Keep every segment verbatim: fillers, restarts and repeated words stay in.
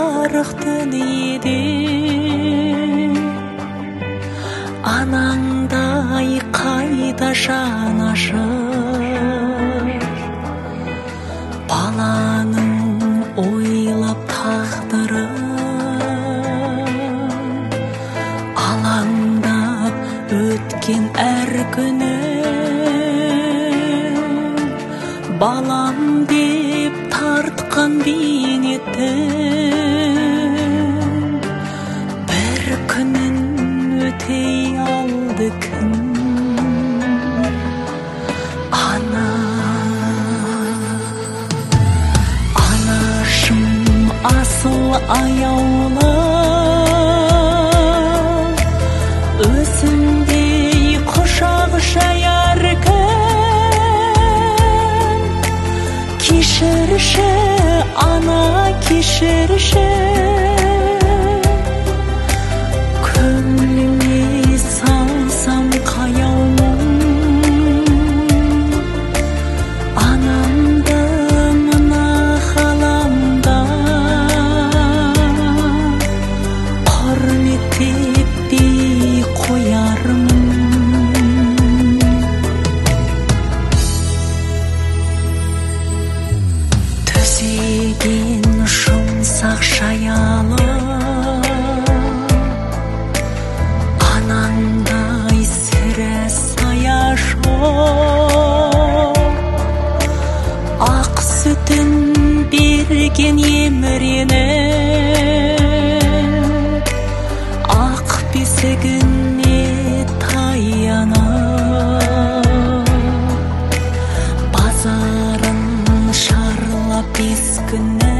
жарық дүниеде анаңдай қайда жанашыр баланың ойлап тағдырын алаңдап өткен әр күні балам деп тартқан бейнеттің бір күнін өтей алды кім ана анашым асыл аяулы өзіңдей құшақ жаяр кім кешірші ана кешірші көңіліңе салсам қаяу мұң анамды мына ғаламда құрметтеппей қоярмын төсеген жұмсақ жаялы анаңдай сірә сая жоқ ақ сүтін берген еміреніп ақ бесігіне таянып базарын шарлап бес күні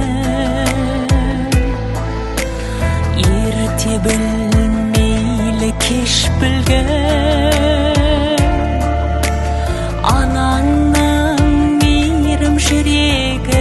ерте білмейлі кеш білген анаңның мейірім жүрегі